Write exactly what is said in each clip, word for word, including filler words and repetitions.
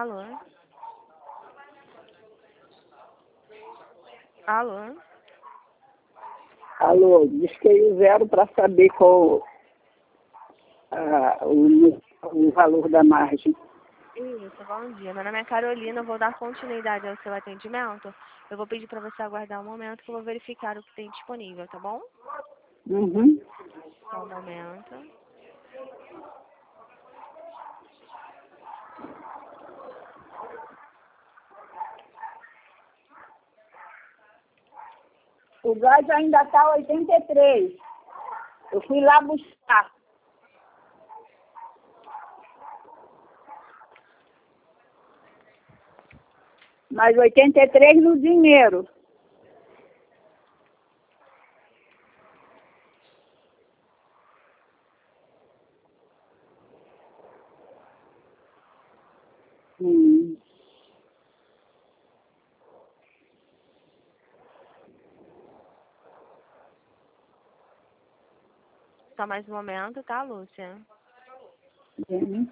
Alô? Alô? Alô, disquei o zero para saber qual ah, o, o valor da margem. Isso, bom dia. Meu nome é Carolina, eu vou dar continuidade ao seu atendimento. Eu vou pedir para você aguardar um momento que eu vou verificar o que tem disponível, tá bom? Uhum. Só um momento. O gás ainda está oitenta e três. Eu fui lá buscar. Mas oitenta e três no dinheiro. Hum. Só mais um momento, tá, Lúcia? Uhum.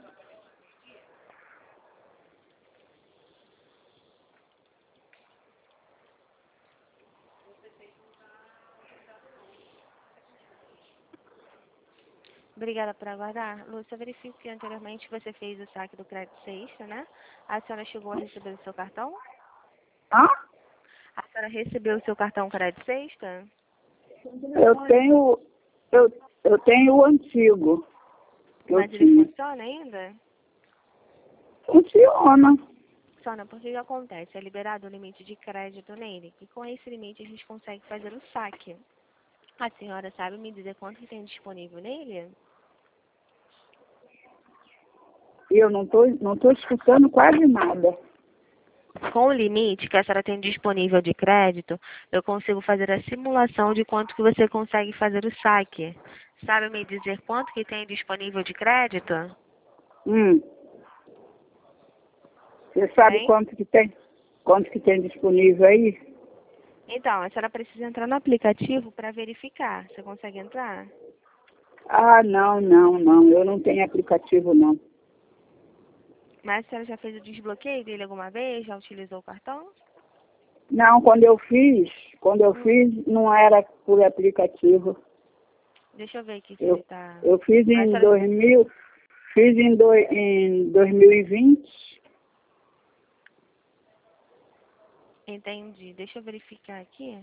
Obrigada por aguardar. Lúcia, verifico que anteriormente você fez o saque do crédito sexta, né? A senhora chegou a receber o seu cartão? Hã? A senhora recebeu o seu cartão crédito sexta? Eu tenho, eu, eu tenho o antigo. Que eu Mas ele tinha. funciona ainda? Funciona. Funciona porque o que acontece? É liberado o limite de crédito nele. E com esse limite a gente consegue fazer o saque. A senhora sabe me dizer quanto que tem disponível nele? E eu não estou não tô escutando quase nada. Com o limite que a senhora tem disponível de crédito, eu consigo fazer a simulação de quanto que você consegue fazer o saque. Sabe me dizer quanto que tem disponível de crédito? Hum. Você sabe Tem? quanto que tem? Quanto que tem disponível aí? Então, a senhora precisa entrar no aplicativo para verificar. Você consegue entrar? Ah, não, não, não. Eu não tenho aplicativo, não. Mas a senhora já fez o desbloqueio dele alguma vez? Já utilizou o cartão? Não, quando eu fiz, quando eu Hum. fiz, não era por aplicativo. Deixa eu ver aqui se Eu, ele tá... eu fiz Mas a em senhora... dois mil, fiz em, do, em dois mil e vinte. Entendi. Deixa eu verificar aqui.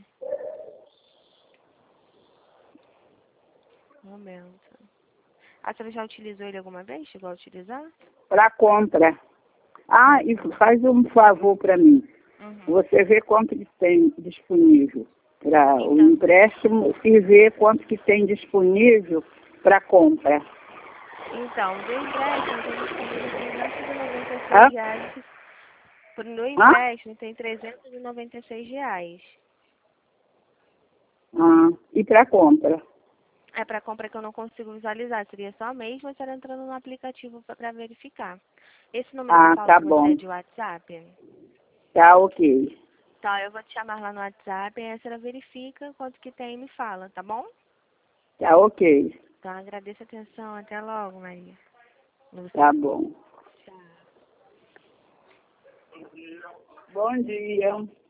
Um momento. A senhora já utilizou ele alguma vez? Chegou a utilizar? Para compra. Ah, e faz um favor para mim. Uhum. Você vê quanto que tem disponível para o Então, empréstimo e vê quanto que tem disponível para compra. então, do empréstimo tem disponível trezentos e noventa e Hã? seis reais. No Hã? empréstimo tem trezentos e noventa e seis reais. Ah, e para compra? É para compra que eu não consigo visualizar. Seria só mesmo a senhora entrando no aplicativo para verificar. Esse número que eu Ah, falo tá com você é bom. de WhatsApp? Tá ok. Tá, eu vou te chamar lá no WhatsApp e aí a senhora verifica quanto que tem e me fala, tá bom? Tá ok. Então, agradeço a atenção. Até logo, Maria. Lúcia. Tá bom. Tchau. Bom dia.